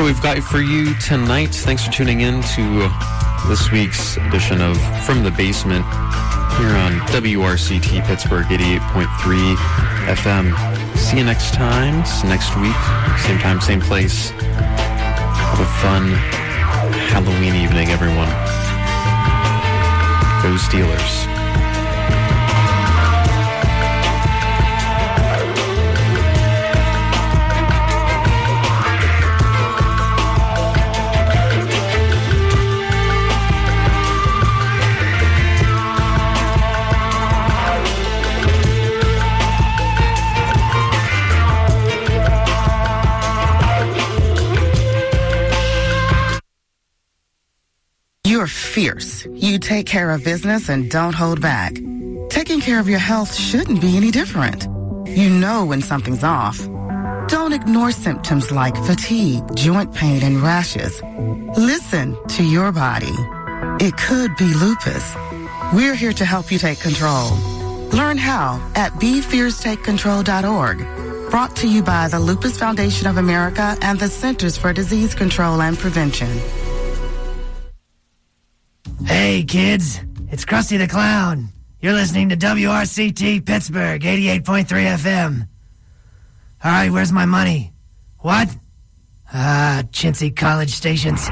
what we've got for you tonight. Thanks for tuning in to this week's edition of From the Basement here on WRCT Pittsburgh 88.3 FM. See you next time. It's next week. Same time, same place. Have a fun Halloween evening, everyone. Go Steelers. You're fierce. You take care of business and don't hold back. Taking care of your health shouldn't be any different. You know when something's off. Don't ignore symptoms like fatigue, joint pain, and rashes. Listen to your body. It could be lupus. We're here to help you take control. Learn how at BeFierceTakeControl.org. Brought to you by the Lupus Foundation of America and the Centers for Disease Control and Prevention. Hey, kids. It's Krusty the Clown. You're listening to WRCT Pittsburgh, 88.3 FM. All right, where's my money? What? Chintzy college stations.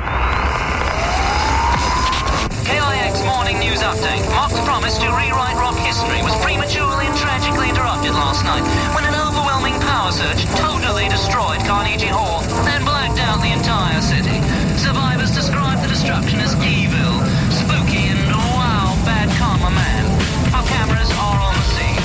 KIX Morning News Update. Mark's promise to rewrite rock history was prematurely and tragically interrupted last night when an overwhelming power surge totally destroyed Carnegie Hall and blacked out the entire city. Survivors described the destruction as evil, spooky, and wow, bad karma man. Our cameras are on the scene.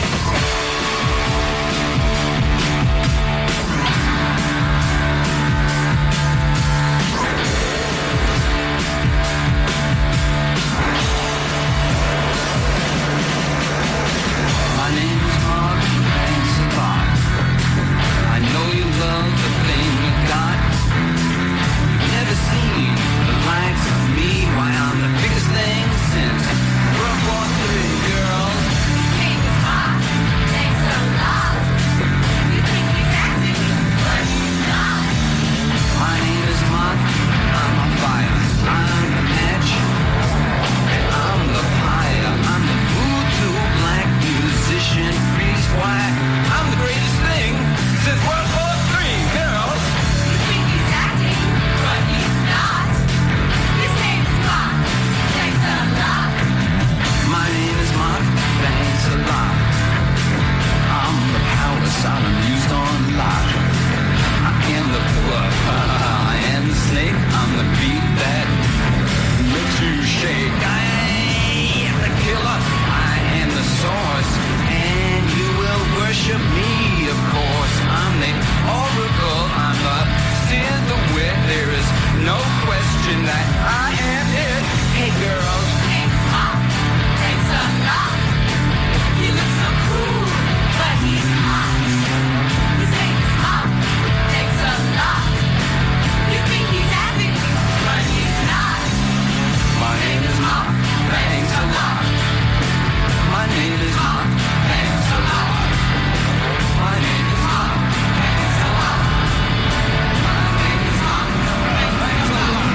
My name is Mark, thanks a lot. I know you love the thing you got. You've never seen the likes of me. Why, I'm the biggest thing since World War III, girls. Name is Mark, thanks a lot. You think he's acting, but he's not. My name is Mark, I'm a fire, I'm the match, and I'm the fire. I'm the voodoo black musician priest. Why, I'm the greatest thing since World War III, girls. You think he's acting, but he's not. His name is Mark, thanks a lot. My name is Mark, thanks a lot. I'm the power sound I'm used on lock. I am the puller, I am the snake. I'm the beat that makes you shake. I am the killer, I am the source, and you will worship me, of course. I'm the oracle, I'm the seer, the wit. There is no question that I am it. Hey girls. Name is Mark, thanks a lot. He looks so cool, but he's hot. His name is Mark, thanks a lot. You think he's acting, but he's not. My name is Mark, thanks a lot. My name is Mark, thanks a lot. My name is Mark, thanks a lot. My name is Mark, thanks a lot.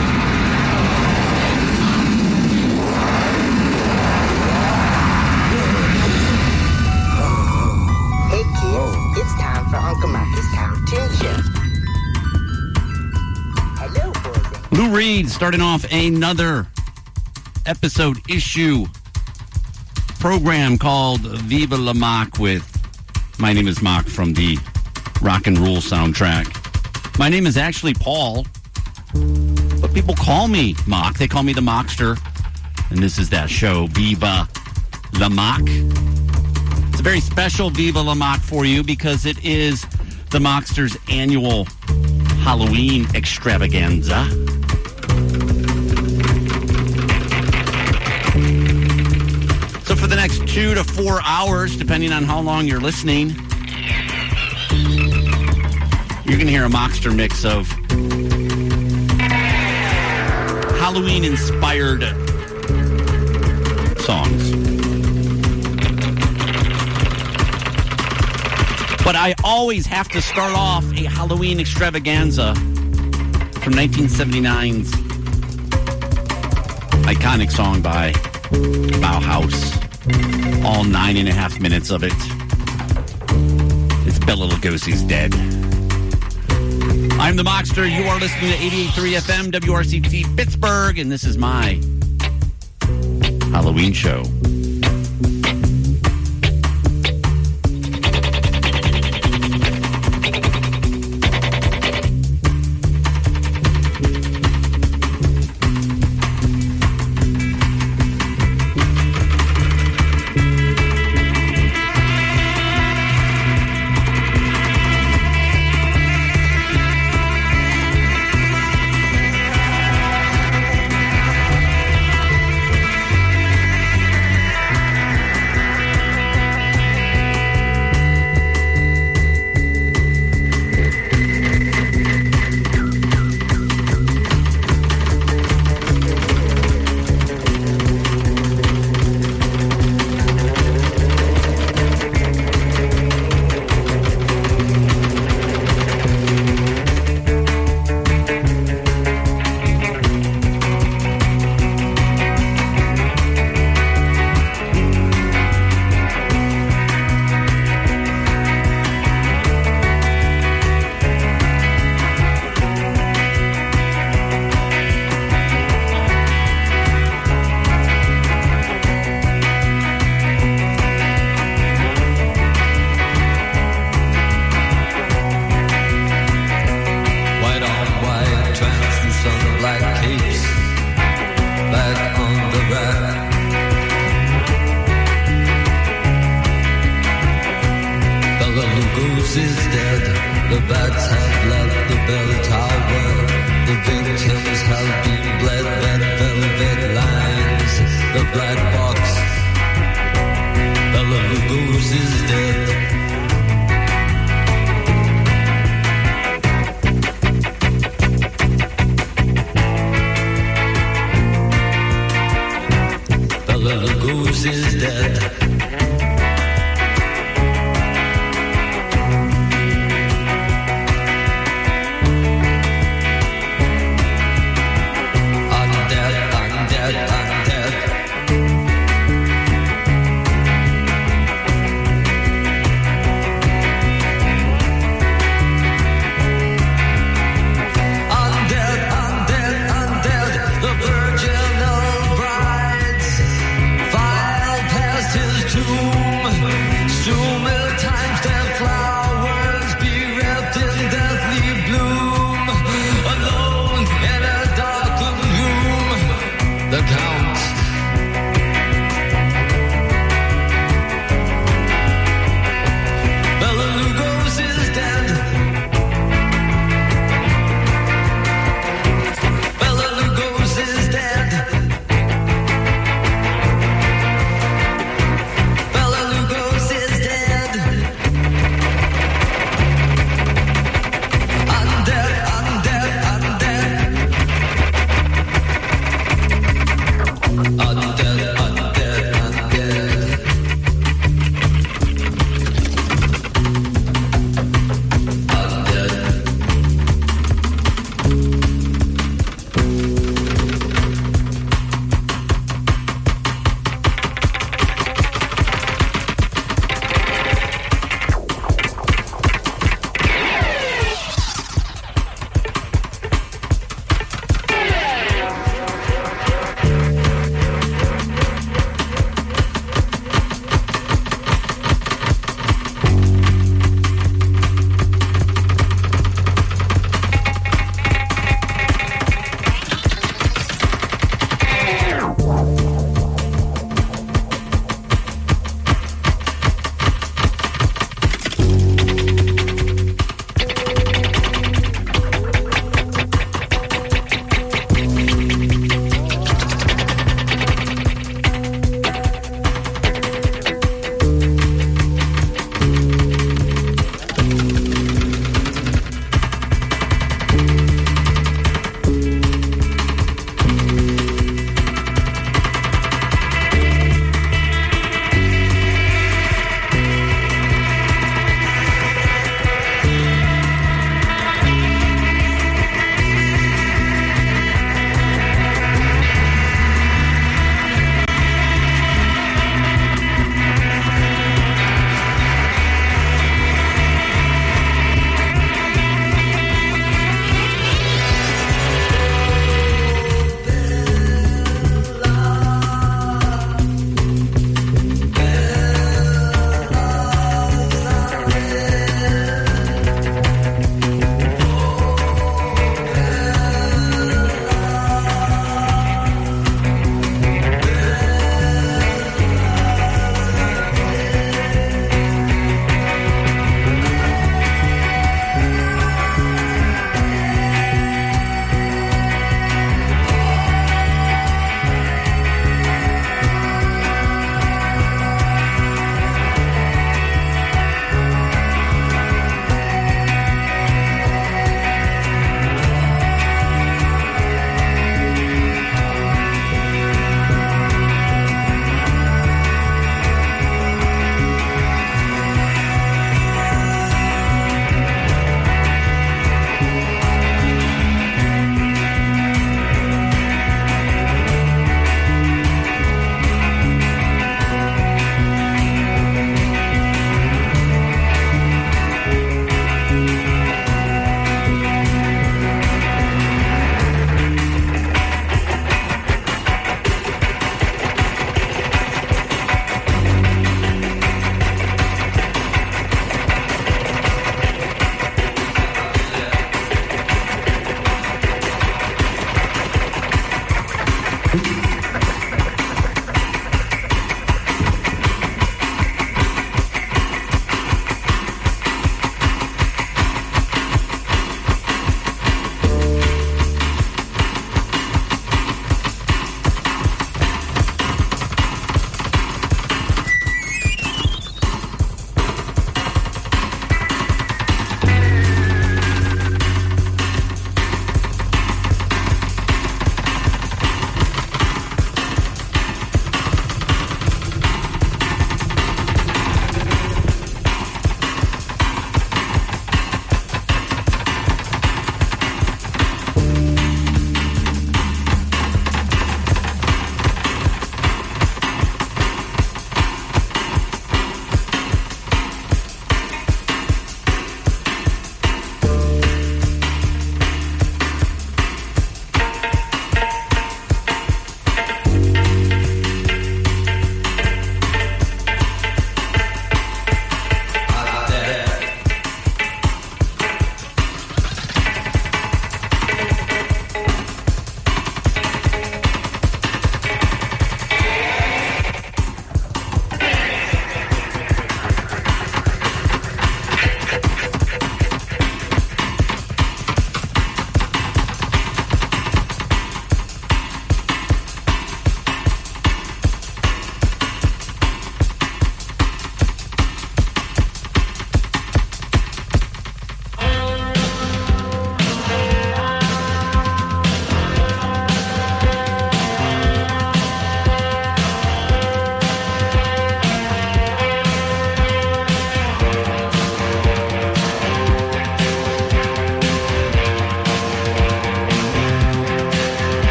Hey kids, it's time for Uncle Marcus Cartoon Show. Hello, boys. Lou Reed starting off another episode issue program called Viva La Mock with My Name is Mock from the Rock and Roll soundtrack. My name is actually Paul, but people call me Mock. They call me the Mockster, and this is that show, Viva La Mock. It's a very special Viva La Mock for you because it is the Mockster's annual Halloween extravaganza. So for the next 2 to 4 hours, depending on how long you're listening, you're going to hear a Mockster mix of Halloween-inspired songs. But I always have to start off a Halloween extravaganza from 1979's iconic song by Bauhaus. All 9.5 minutes of it. It's Bela Lugosi's Dead. I'm the Mockster. You are listening to 88.3 FM, WRCT Pittsburgh, and this is my Halloween show. Virginal brides, file past his tomb.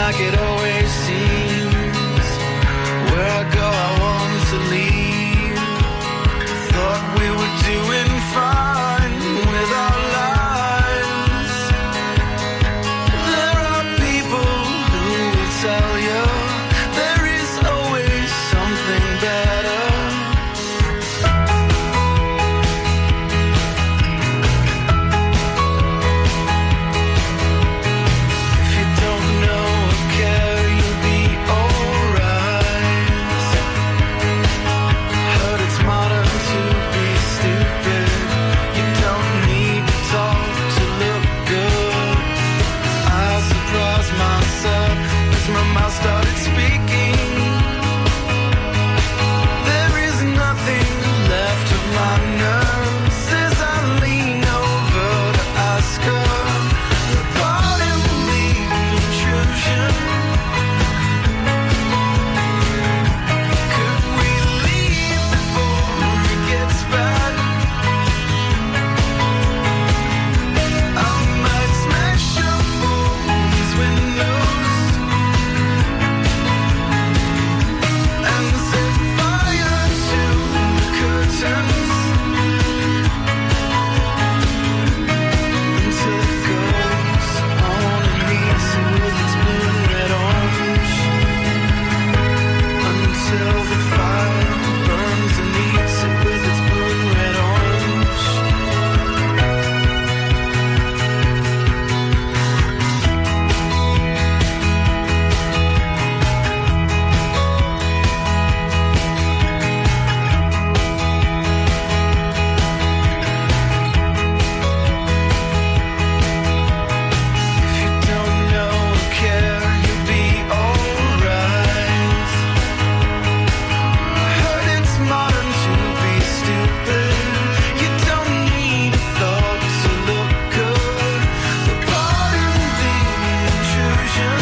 like it always seems. Where I go, I want to leave. Thought we were doing fine with our lives. There are people who will tell you there is always something better. If you don't know or care, you'll be alright. Heard it's modern to be stupid. You don't need to talk to look good. I surprised myself as my mouth started speaking. There is nothing left of my nerves as I lean over to ask her. Pardon the intrusion. Could we leave before it gets bad? I might smash your phone's windows and set fire to the curtains until it goes on and meets with its blue and red orange, until the fire burns and meets it with its blue and red orange. If you don't know or care, you'll be alright. Heard it's modern to be stupid. You don't need a thought to look good. But pardon the intrusion.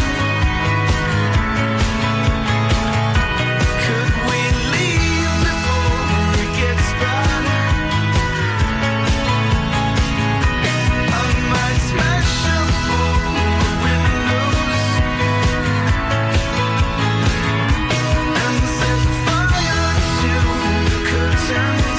Could we leave before it gets bad? I might smash up all the windows and set fire to the curtains.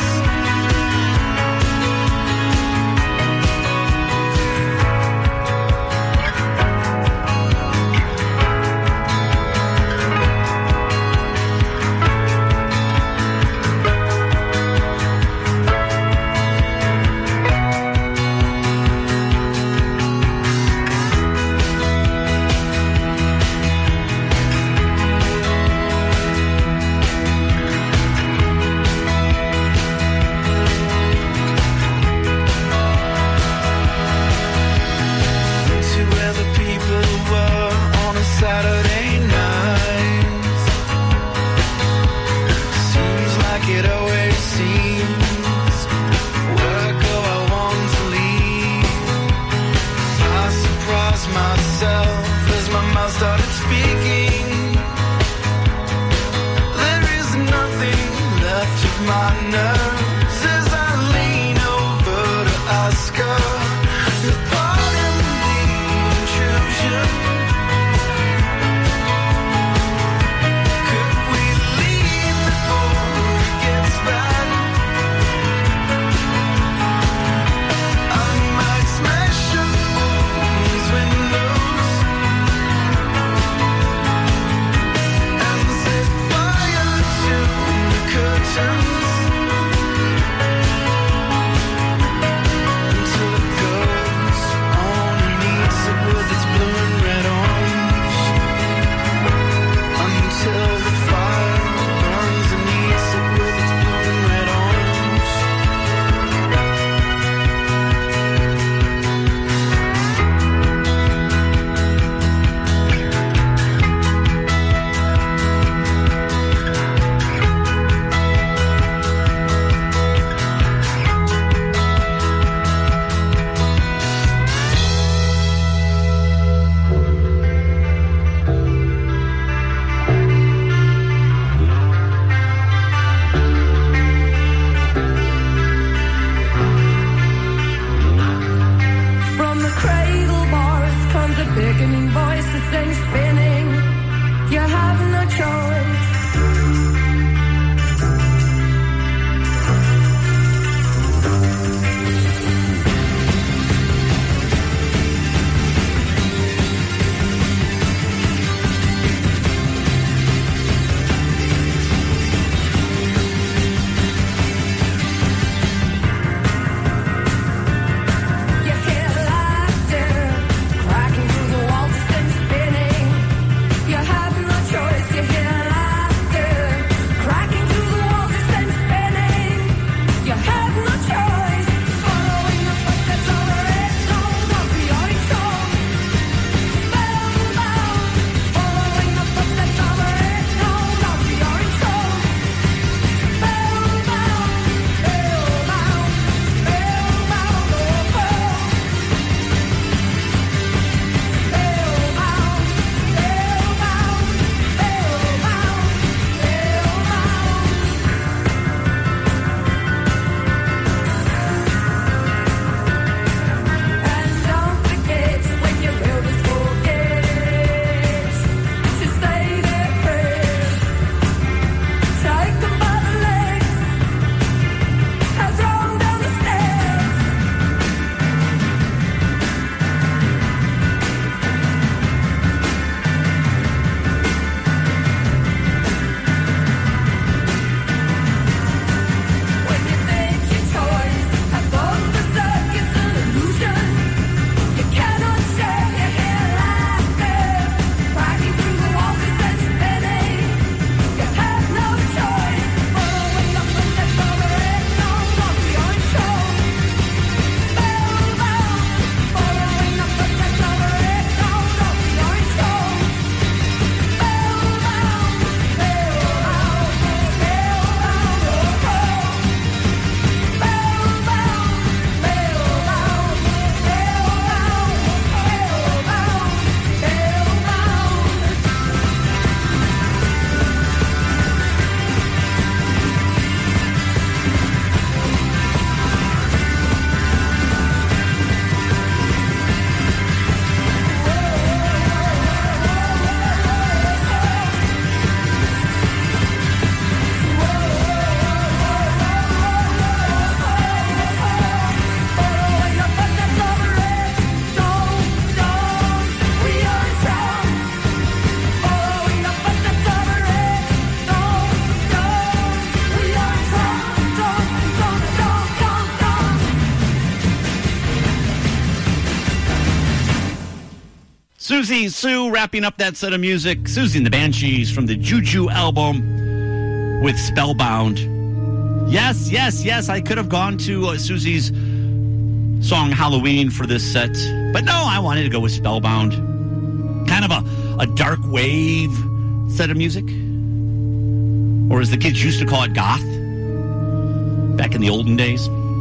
To where the people were on a Saturday night. Seems like it always seems. Where I go, I want to leave. I surprised myself as my mouth started speaking. There is nothing left of my nerves as I lean over to ask her. Pardon the intrusion. Could we leave before it gets bad? I might smash your phone's windows and set fire to the curtains Susie Sue wrapping up that set of music. Susie and the Banshees from the Juju album with Spellbound. Yes. I could have gone to Susie's song Halloween for this set. But no, I wanted to go with Spellbound. Kind of a dark wave set of music. Or as the kids used to call it, goth. Back in the olden days.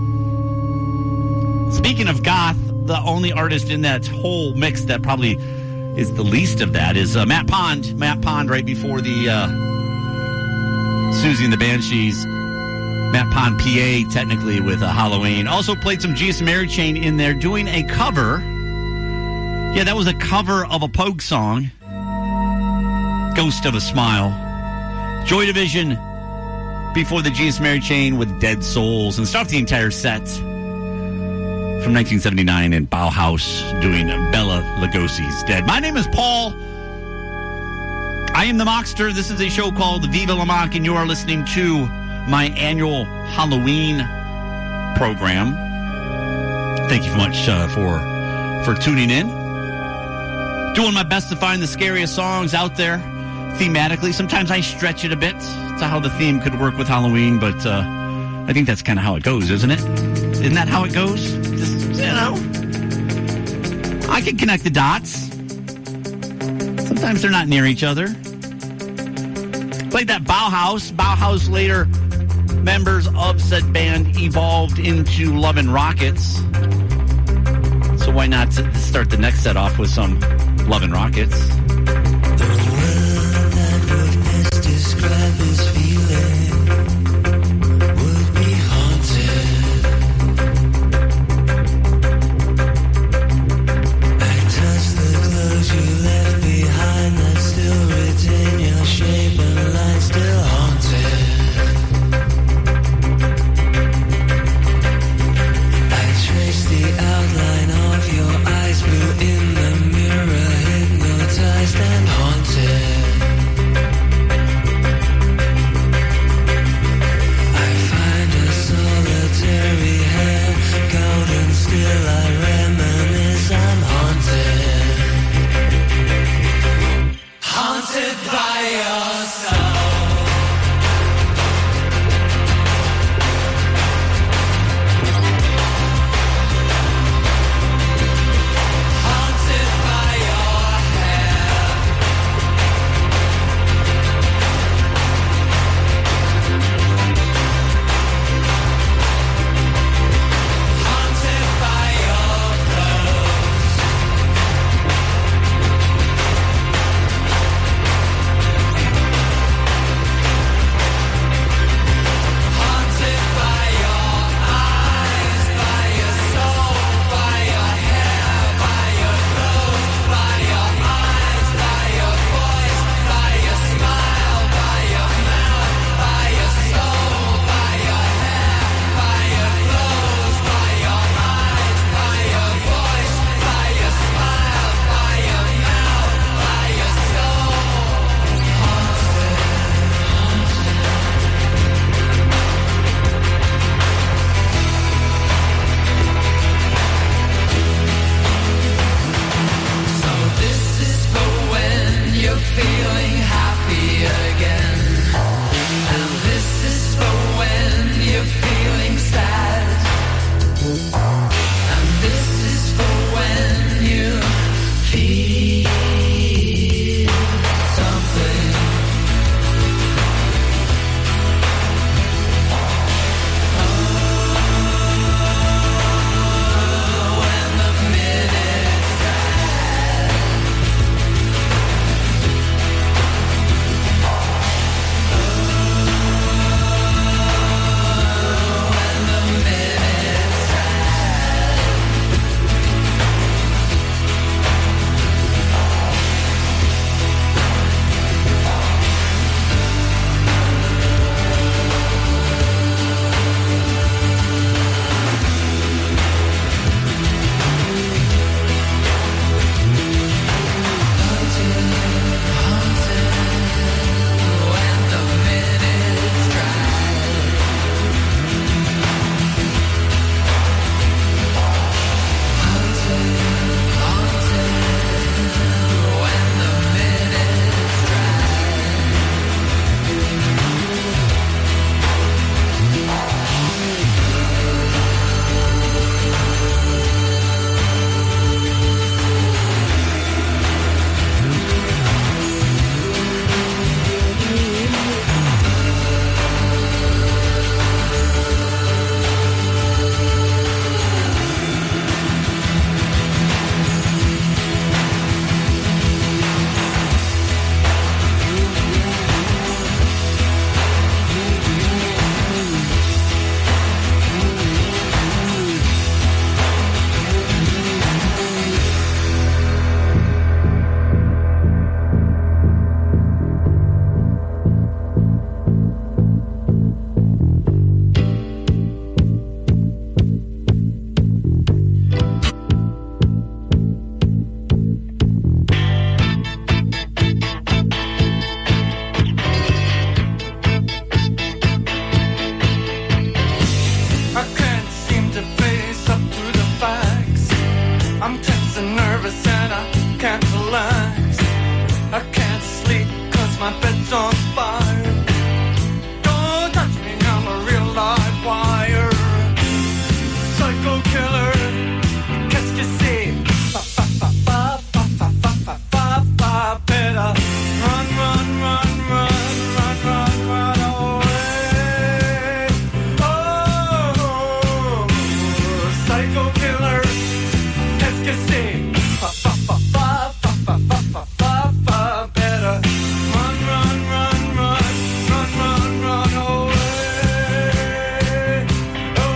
Speaking of goth, the only artist in that whole mix that probably is the least of that is Matt Pond. Matt Pond right before the Susie and the Banshees. Matt Pond, PA, technically, with Halloween. Also played some Jesus and Mary Chain in there doing a cover. Yeah, that was a cover of a Pogue song. Ghost of a Smile. Joy Division before the Jesus and Mary Chain with Dead Souls. And start the entire set from 1979 in Bauhaus doing Bela Lugosi's Dead. My name is Paul. I am the Mockster. This is a show called Viva La Mock, and you are listening to my annual Halloween program. Thank you so much for tuning in. Doing my best to find the scariest songs out there thematically. Sometimes I stretch it a bit to how the theme could work with Halloween, but I think that's kind of how it goes, isn't it? Isn't that how it goes? Just, I can connect the dots. Sometimes they're not near each other. Played that Bauhaus. Bauhaus later, members of said band evolved into Love and Rockets. So why not start the next set off with some Love and Rockets? The word that would best describe this feeling would be haunted. I touch the clothes you left behind that still retain your shape and line, still haunted. The outline of your eyes, blue in the mirror, hypnotized and haunted. I find a solitary hair, golden still I reminisce, I'm haunted. Haunted by your soul. far better. Run, run, run, run, run, run, run away. Oh, psycho killer, ecstasy. Fa, fa, fa, fa, fa, fa, fa, fa, fa, fa, better. Run, run, run, run, run, run, run away. Oh,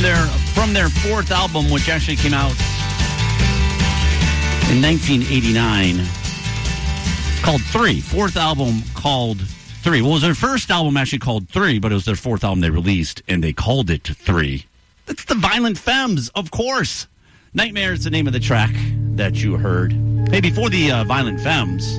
from their fourth album, which actually came out in 1989, called 3. Fourth album called 3. Well, it was their first album actually called 3, but it was their fourth album they released, and they called it 3. That's the Violent Femmes, of course. Nightmare is the name of the track that you heard. Hey, before the Violent Femmes,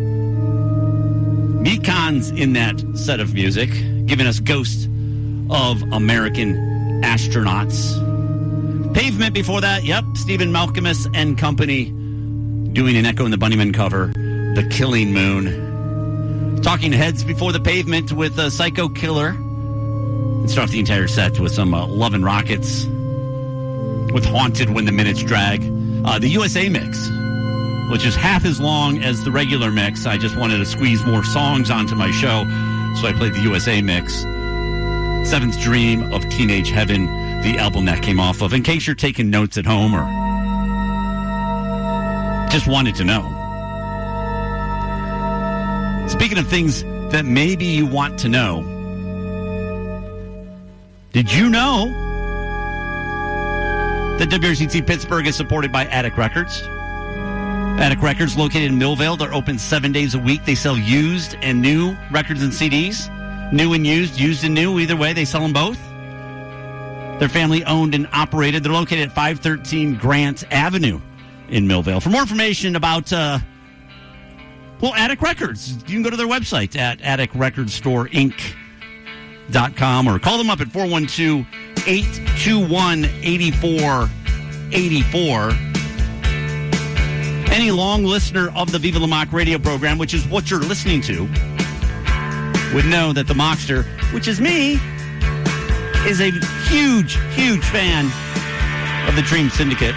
Mekon's in that set of music, giving us Ghost of American Astronauts. Pavement before that, yep, Stephen Malkmus and company doing an Echo and the Bunnymen cover, The Killing Moon. Talking Heads before the Pavement with Psycho Killer. And start off the entire set with some Love and Rockets with Haunted When the Minutes Drag. The USA mix, which is half as long as the regular mix. I just wanted to squeeze more songs onto my show, so I played the USA mix. Seventh Dream of Teenage Heaven, the album that came off of. In case you're taking notes at home or just wanted to know. Speaking of things that maybe you want to know, did you know that WRCT Pittsburgh is supported by Attic Records? Attic Records, located in Millvale. They're open 7 days a week. They sell used and new records and CDs. New and used and new. Either way, they sell them both. They're family owned and operated. They're located at 513 Grant Avenue in Millvale. For more information about, Attic Records, you can go to their website at atticrecordstoreinc.com or call them up at 412-821-8484. Any long listener of the Viva La Mock radio program, which is what you're listening to, would know that the Mockster, which is me, is a huge, huge fan of the Dream Syndicate.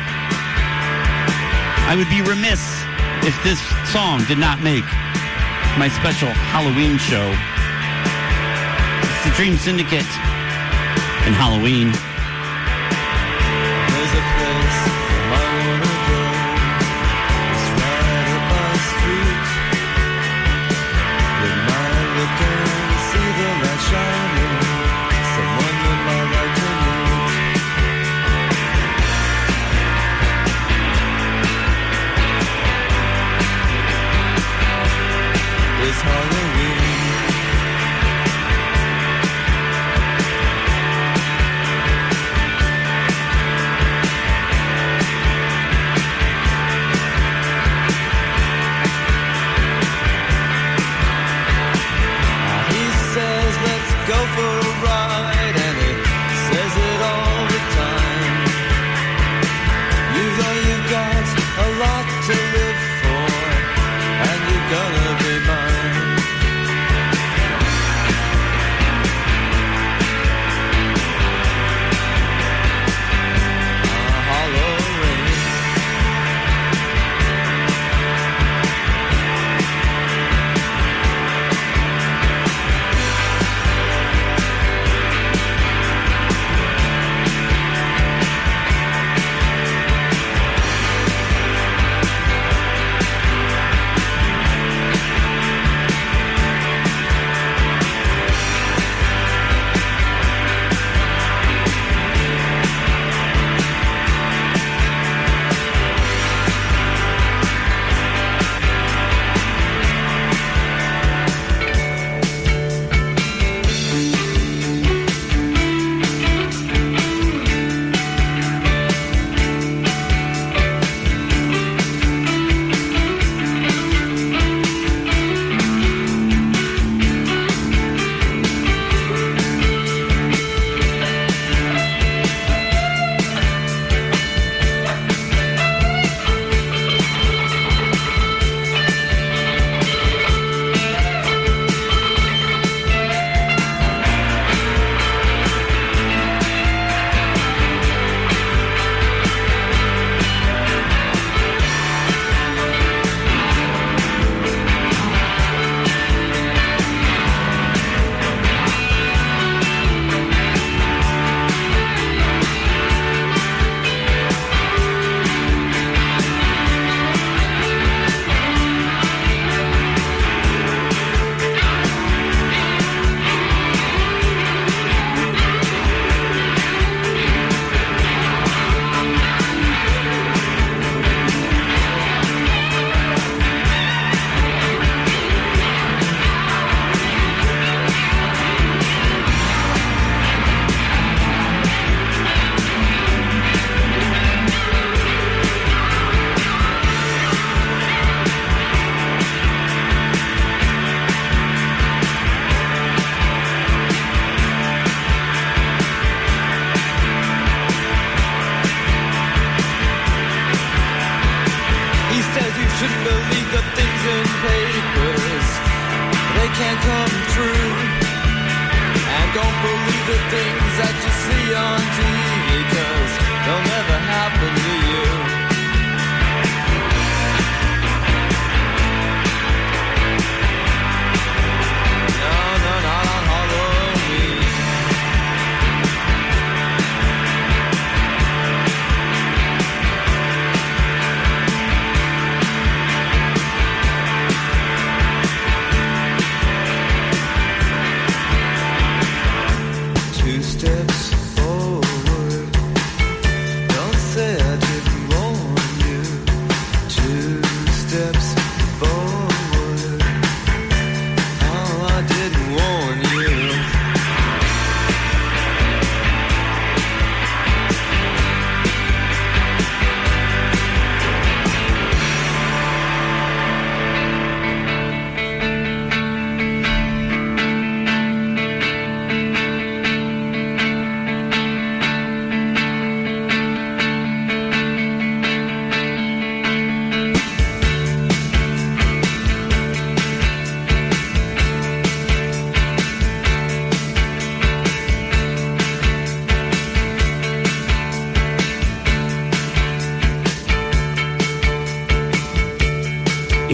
I would be remiss if this song did not make my special Halloween show. It's the Dream Syndicate and Halloween. There's a place I wanna go. It's right up my street. When I look and see the light shining, someone that I like to meet. It's Halloween.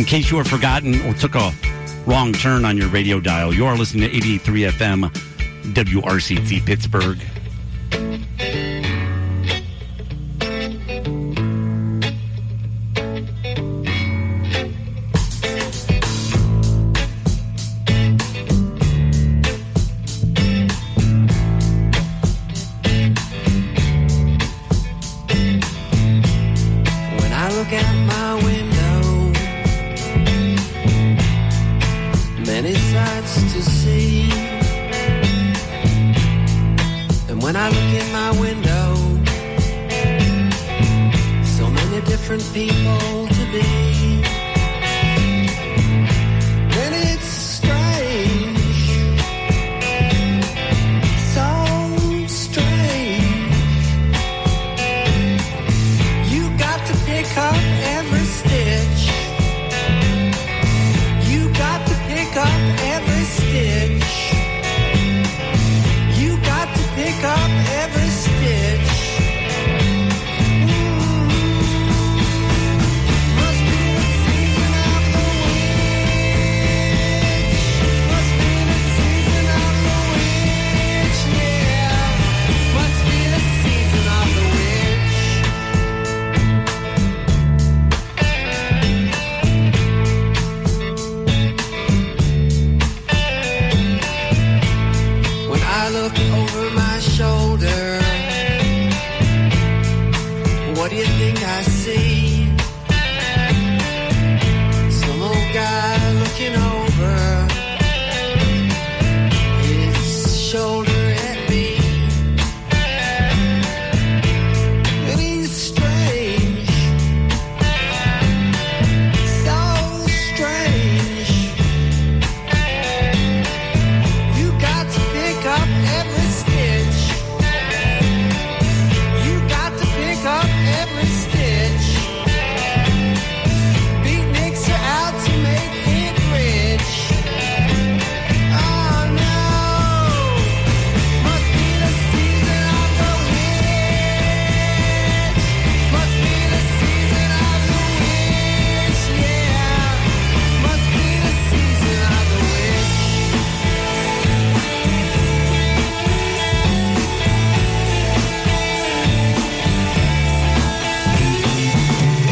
In case you were forgotten or took a wrong turn on your radio dial, you are listening to 88.3 FM WRCT Pittsburgh. When I look out my window, many sights to see. And when I look in my window, so many different people to be. Then it's strange, so strange. You got to pick up every stitch. You got to pick up every stitch. You got to pick up every stitch. Must be the season of the witch. Must be the season of the witch, yeah. Must be the season of the witch. When I look